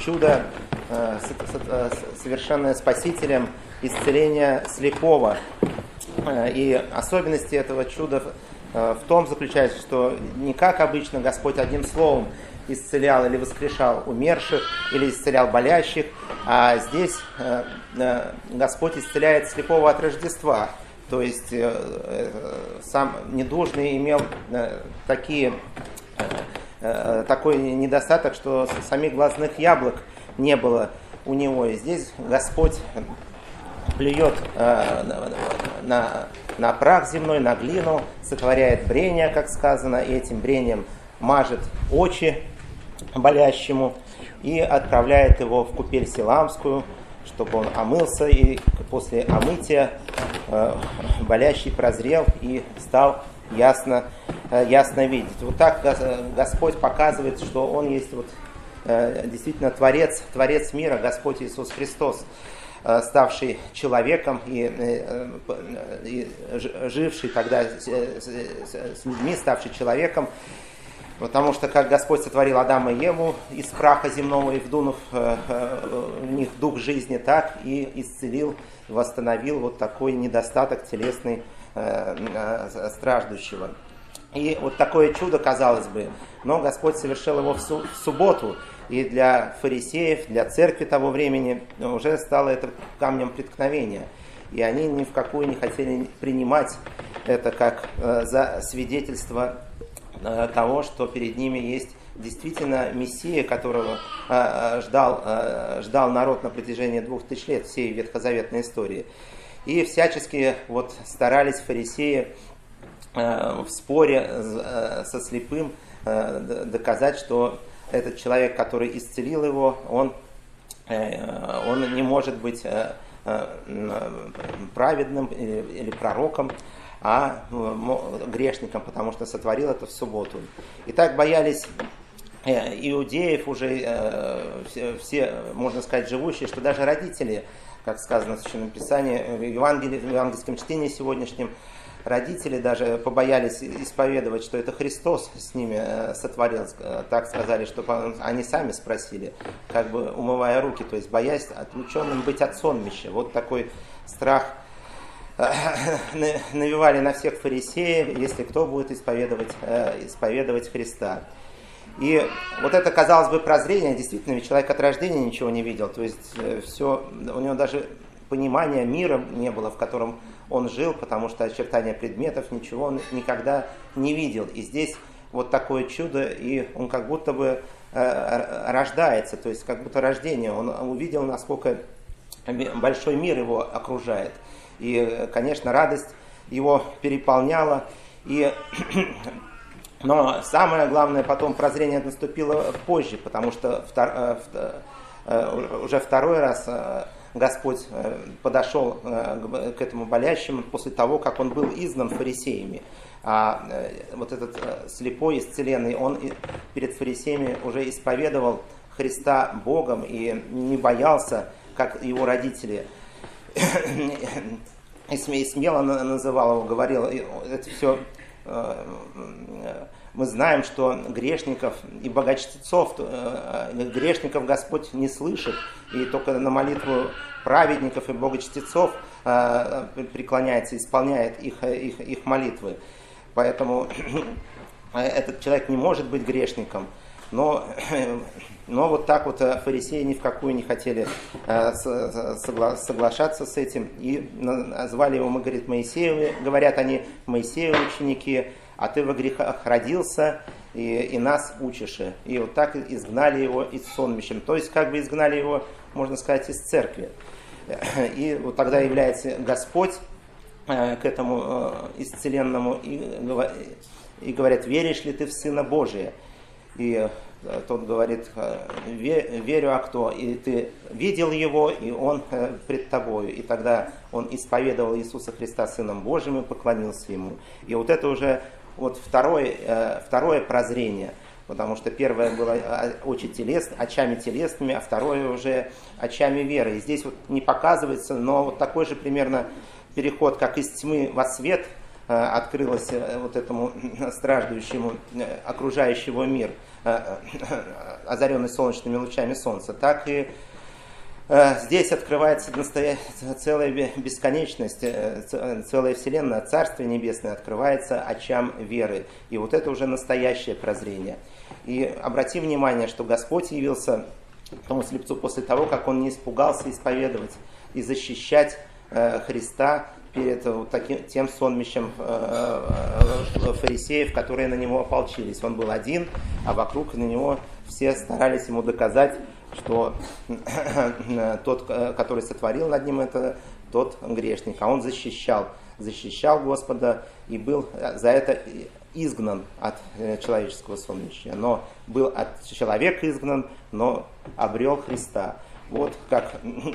чудо, совершенное Спасителем, исцеление слепого. И особенность этого чуда в том заключается, что не как обычно Господь одним словом исцелял или воскрешал умерших, или исцелял болящих, а здесь Господь исцеляет слепого от Рождества. То есть сам недужный имел такой недостаток, что самих глазных яблок не было у него. И здесь Господь плюет на прах земной, на глину, сотворяет брение, как сказано, и этим брением мажет очи болящему и отправляет его в купель Силаамскую, чтобы он омылся, и после омытия болящий прозрел и стал ясно видеть. Вот так Господь показывает, что Он есть действительно Творец мира, Господь Иисус Христос, ставший человеком и живший тогда с людьми, ставший человеком. Потому что как Господь сотворил Адама и Еву из праха земного и вдунув в них дух жизни, так и исцелил, восстановил вот такой недостаток телесный страждущего. И вот такое чудо, казалось бы, но Господь совершил его в субботу. И для фарисеев, для церкви того времени уже стало это камнем преткновения. И они ни в какую не хотели принимать это как за свидетельство того, что перед ними есть действительно Мессия, которого ждал народ на протяжении 2000 лет, всей ветхозаветной истории. И всячески старались фарисеи в споре со слепым доказать, что этот человек, который исцелил его, он не может быть праведным или пророком, а грешником, потому что сотворил это в субботу. И так боялись иудеев уже все, можно сказать, живущие, что даже родители, как сказано в Священном Писании, в евангельском чтении сегодняшнем, родители даже побоялись исповедовать, что это Христос с ними сотворил. Так сказали, что они сами спросили, как бы умывая руки, то есть боясь отлученным быть от сонмища. Вот такой страх навевали на всех фарисеев, если кто будет исповедовать Христа. И вот это, казалось бы, прозрение, действительно, ведь человек от рождения ничего не видел, то есть все, у него даже понимания мира не было, в котором он жил, потому что очертания предметов, ничего он никогда не видел. И здесь вот такое чудо, и он как будто бы рождается, то есть как будто рождение. Он увидел, насколько большой мир его окружает. И, конечно, радость его переполняла. Но самое главное, потом прозрение наступило позже, потому что уже второй раз Господь подошел к этому болящему после того, как он был изгнан фарисеями. А вот этот слепой, исцеленный, он перед фарисеями уже исповедовал Христа Богом и не боялся, как его родители. И смело называл его, говорил, это все... Мы знаем, что грешников и богачтецов, грешников Господь не слышит, и только на молитву праведников и богачтецов преклоняется, исполняет их молитвы. Поэтому этот человек не может быть грешником. Но вот так вот фарисеи ни в какую не хотели соглашаться с этим. И назвали его, говорит, Моисеевы, говорят они, Моисеевы ученики, а ты во грехах родился и нас учишь. И вот так изгнали его из сонмищем. То есть как бы изгнали его, можно сказать, из церкви. И вот тогда является Господь к этому исцеленному и говорят, веришь ли ты в Сына Божия? И тот говорит, верю, а кто? И ты видел его, и он пред тобою. И тогда он исповедовал Иисуса Христа Сыном Божьим и поклонился ему. И вот это уже вот второе прозрение, потому что первое было очами телесными, а второе уже очами веры. И здесь вот не показывается, но вот такой же примерно переход, как из тьмы во свет, открылось вот этому страждущему окружающего мир озаренный солнечными лучами солнца, так и здесь открывается целая бесконечность, целая вселенная, Царствие Небесное открывается очам веры. И вот это уже настоящее прозрение. И обрати внимание, что Господь явился тому слепцу после того, как он не испугался исповедовать и защищать Христа перед вот тем сонмищем фарисеев, которые на него ополчились. Он был один, а вокруг на него все старались ему доказать, что тот, который сотворил над ним это, тот грешник. А он защищал Господа и был за это изгнан от человеческого сонмища. Но был от человека изгнан, но обрел Христа. Вот как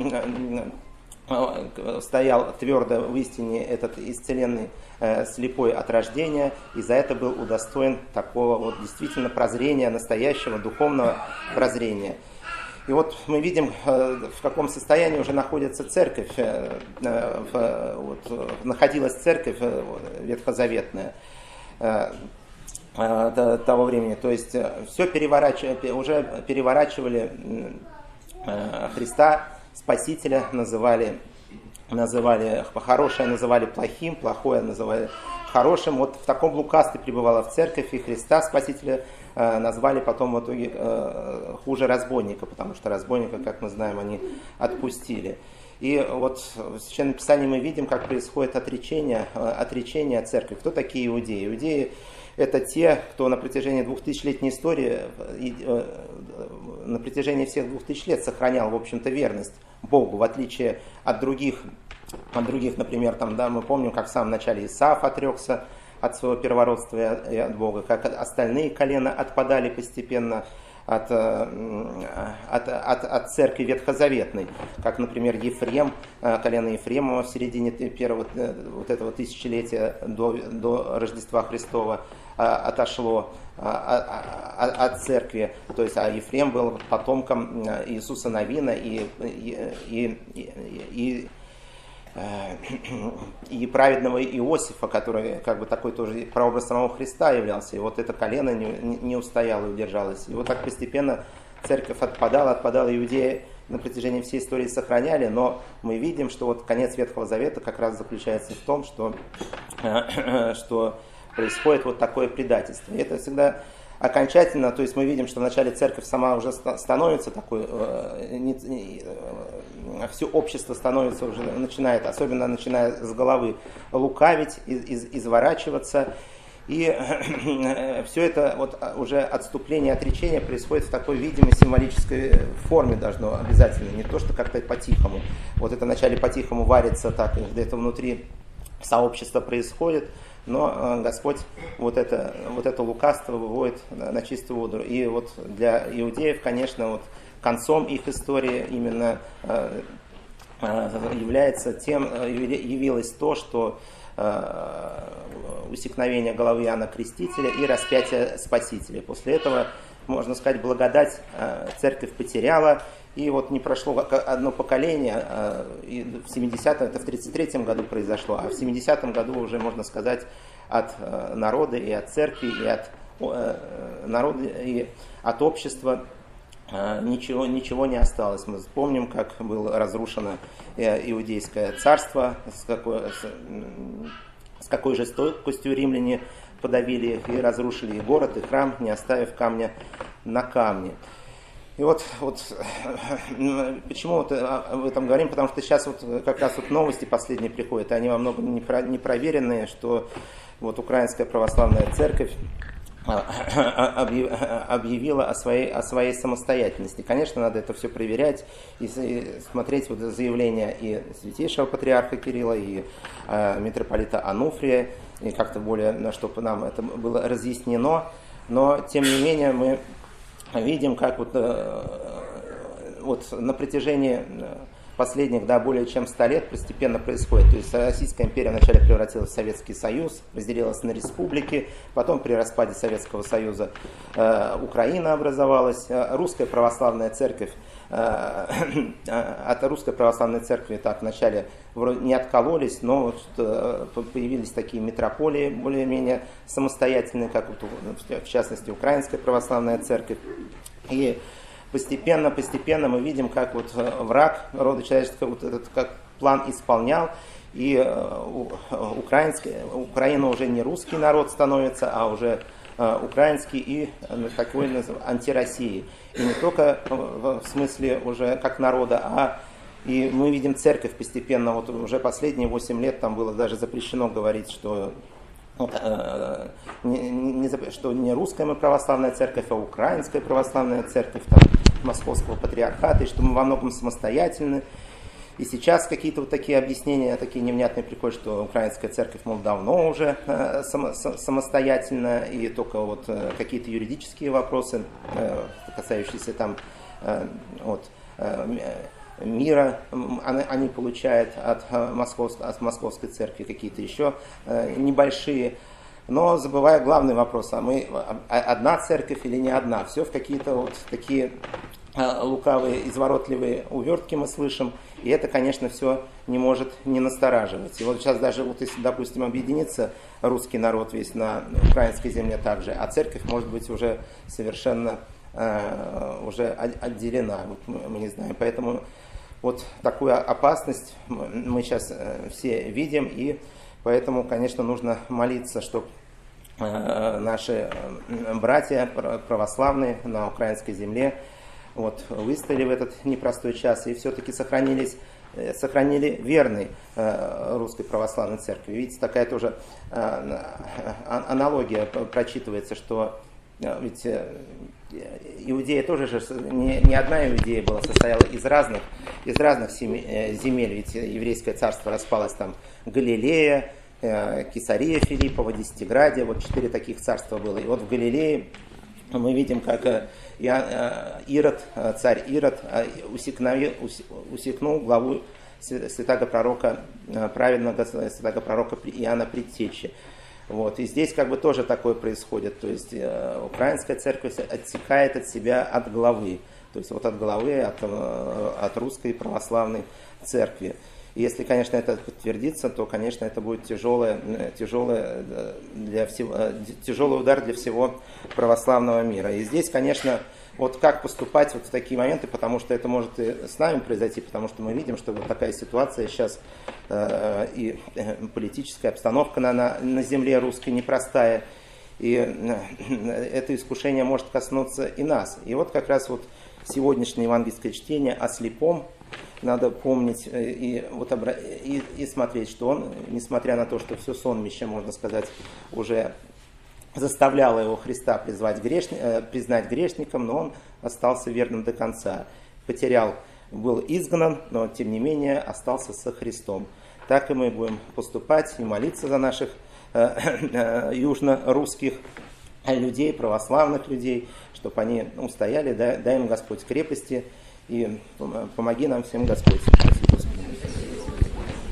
стоял твердо в истине этот исцеленный слепой от рождения, и за это был удостоен такого вот действительно прозрения, настоящего духовного прозрения. И вот мы видим, в каком состоянии уже находится церковь, находилась церковь ветхозаветная того времени. То есть все уже переворачивали Христа, Спасителя, называли хорошее называли плохим, плохое называли хорошим. Вот в таком лукавстве пребывала в церковь, и Христа, Спасителя, назвали потом в итоге хуже разбойника, потому что разбойника, как мы знаем, они отпустили. И вот в Священном Писании мы видим, как происходит отречение от церкви. Кто такие иудеи? Иудеи — это те, кто на протяжении 2000-летней истории, на протяжении всех 2000 лет сохранял, в общем-то, верность Богу, в отличие от других, например, мы помним, как в самом начале Исаав отрекся от своего первородства и от Бога, как остальные колена отпадали постепенно от церкви ветхозаветной, как, например, Ефрем, колено Ефремова в середине первого вот этого тысячелетия до Рождества Христова отошло от церкви. То есть, а Ефрем был потомком Иисуса Навина и праведного Иосифа, который как бы такой тоже прообраз самого Христа являлся. И вот это колено не устояло и удержалось. И вот так постепенно церковь отпадала, иудеи на протяжении всей истории сохраняли, но мы видим, что вот конец Ветхого Завета как раз заключается в том, что происходит вот такое предательство. И это всегда окончательно, то есть мы видим, что вначале церковь сама уже становится такой, все общество становится уже, особенно начиная с головы, лукавить, изворачиваться. И все это вот уже отступление, отречение происходит в такой видимой символической форме должно обязательно, не то, что как-то по-тихому. Вот это вначале по-тихому варится, так где-то внутри сообщества происходит, но Господь вот это лукавство выводит на чистую воду. И вот для иудеев, конечно, вот концом их истории именно явилось то, что усекновение головы Иоанна Крестителя и распятие Спасителя. После этого, можно сказать, благодать церковь потеряла. И вот не прошло одно поколение, и в 70-м, это в 33-м году произошло, а в 70-м году уже, можно сказать, от народа и от церкви, и от народа, и от общества ничего не осталось. Мы помним, как было разрушено Иудейское царство, с какой жестокостью римляне подавили их и разрушили и город, и храм, не оставив камня на камне. И вот почему об этом говорим? Потому что сейчас вот как раз вот новости последние приходят, и они во многом непроверенные, что вот Украинская православная церковь объявила о своей самостоятельности. Конечно, надо это все проверять и смотреть вот заявления и святейшего патриарха Кирилла, и митрополита Ануфрия, и как-то более, чтобы нам это было разъяснено. Но, тем не менее, мы видим, как вот на протяжении последних, да, более чем 100 лет постепенно происходит. То есть Российская империя вначале превратилась в Советский Союз, разделилась на республики, потом при распаде Советского Союза Украина образовалась, Русская Православная Церковь, от Русской Православной Церкви так вначале не откололись, но появились такие митрополии более-менее самостоятельные, как вот, в частности Украинская Православная Церковь. И постепенно мы видим, как вот враг рода человеческого вот этот как план исполнял, и Украина уже не русский народ становится, а уже украинский и такой антироссии. И не только в смысле уже как народа, и мы видим церковь постепенно, вот уже последние 8 лет там было даже запрещено говорить, что что не русская мы православная церковь, а украинская православная церковь там, Московского патриархата, и что мы во многом самостоятельны. И сейчас какие-то вот такие объяснения, такие невнятные приходят, что украинская церковь, мол, давно уже самостоятельна, и только вот какие-то юридические вопросы, касающиеся там мира, они получают от Московской церкви, какие-то еще небольшие. Но забывая главный вопрос, а мы одна церковь или не одна? Все в какие-то вот такие лукавые, изворотливые увертки мы слышим, и это, конечно, все не может не настораживать. И вот сейчас даже, вот если, допустим, объединится русский народ весь на украинской земле также, а церковь может быть уже совершенно уже отделена, вот мы не знаем. Поэтому вот такую опасность мы сейчас все видим, и поэтому, конечно, нужно молиться, чтобы наши братья православные на украинской земле вот, выстояли в этот непростой час и все-таки сохранили верной Русской Православной Церкви. Видите, такая тоже аналогия прочитывается, что ведь Иудея тоже же, не одна Иудея была, состояла из разных земель, ведь еврейское царство распалось там Галилея, Кесария Филиппова, Десятиградия, вот 4 таких царства было. И вот в Галилее мы видим, как Ирод, царь Ирод усекнул главу святого пророка, праведного святого пророка Иоанна Предтечи. Вот. И здесь как бы тоже такое происходит, то есть украинская церковь отсекает от себя от главы, то есть вот от главы, от русской православной церкви. И если, конечно, это подтвердится, то, конечно, это будет тяжелый удар для всего православного мира. И здесь, конечно, вот как поступать вот в такие моменты, потому что это может и с нами произойти, потому что мы видим, что вот такая ситуация сейчас и политическая обстановка на земле русской непростая, и это искушение может коснуться и нас. И вот как раз вот сегодняшнее евангельское чтение о слепом надо помнить и смотреть, что он, несмотря на то, что все сонмище, можно сказать, уже заставляло его Христа признать грешником, но он остался верным до конца. Был изгнан, но тем не менее остался со Христом. Так и мы будем поступать и молиться за наших южно-русских людей, православных людей, чтобы они устояли, дай им Господь крепости, и помоги нам всем Господь.